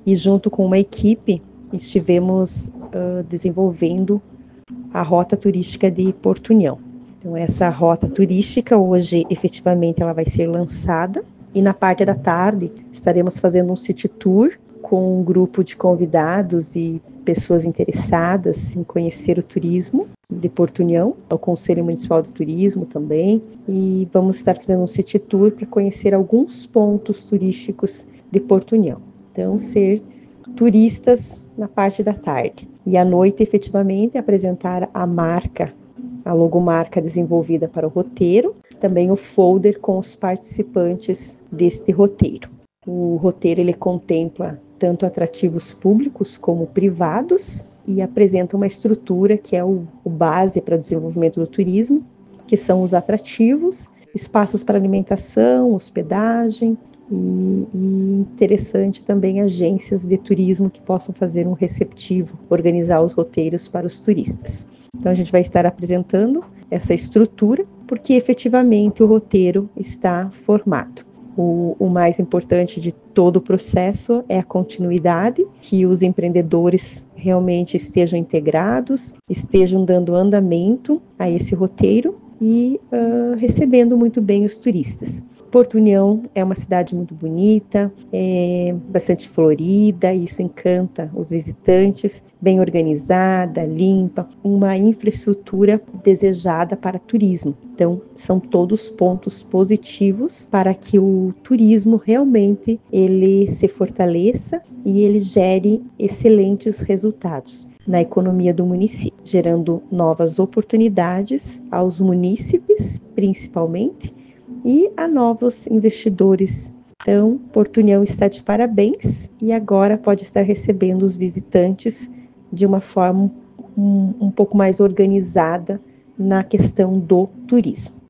e junto com uma equipe estivemos desenvolvendo a rota turística de Porto União. Então essa rota turística hoje efetivamente ela vai ser lançada e na parte da tarde estaremos fazendo um city tour com um grupo de convidados e pessoas interessadas em conhecer o turismo de Porto União, o Conselho Municipal de Turismo também, e vamos estar fazendo um city tour para conhecer alguns pontos turísticos de Porto União. Então, ser turistas na parte da tarde. E à noite, efetivamente, apresentar a marca, a logomarca desenvolvida para o roteiro, também o folder com os participantes deste roteiro. O roteiro ele contempla tanto atrativos públicos como privados e apresenta uma estrutura que é o base para o desenvolvimento do turismo, que são os atrativos, espaços para alimentação, hospedagem e interessante também agências de turismo que possam fazer um receptivo, organizar os roteiros para os turistas. Então a gente vai estar apresentando essa estrutura porque efetivamente o roteiro está formado. O mais importante de todo o processo é a continuidade, que os empreendedores realmente estejam integrados, estejam dando andamento a esse roteiro e recebendo muito bem os turistas. Porto União é uma cidade muito bonita, bastante florida, isso encanta os visitantes, bem organizada, limpa, uma infraestrutura desejada para turismo. Então, são todos pontos positivos para que o turismo realmente ele se fortaleça e ele gere excelentes resultados na economia do município, gerando novas oportunidades aos munícipes, principalmente, e a novos investidores. Então, Porto União está de parabéns e agora pode estar recebendo os visitantes de uma forma um pouco mais organizada na questão do turismo.